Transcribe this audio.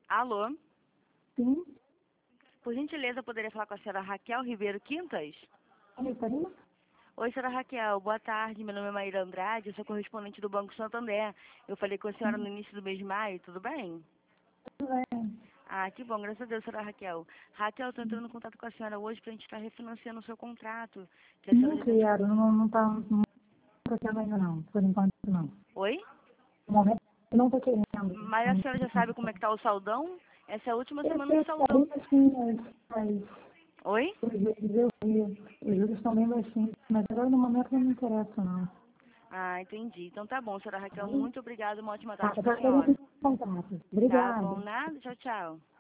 Alô? Sim. Por gentileza, eu poderia falar com a senhora Raquel Ribeiro Quintas? Oi, Karina? Oi, senhora Raquel. Boa tarde. Meu nome é Maíra Andrade, eu sou correspondente do Banco Santander. Eu falei com a senhora no início do mês de maio, tudo bem? Tudo bem. Ah, que bom, graças a Deus, senhora Raquel. Raquel, eu estou entrando em contato com a senhora hoje para a gente estar refinanciando o seu contrato. Que a senhora Não já tem... criaram, não tá, não tô querendo ainda não, por enquanto não. Oi? No momento eu não tô querendo. Mas a senhora já sabe como é que tá o saldão? Essa é a última semana Eu de saldão. sei assim, mas Oi? os juros eu vi, os juros estão bem baixinhos, mas agora no momento não me interessa não. Ah, entendi. Então tá bom, senhora Raquel. Muito obrigada. Uma ótima Tá, tarde eu para a já quero senhora. esse contato. Tá bom, Obrigada. nada. Tchau, tchau.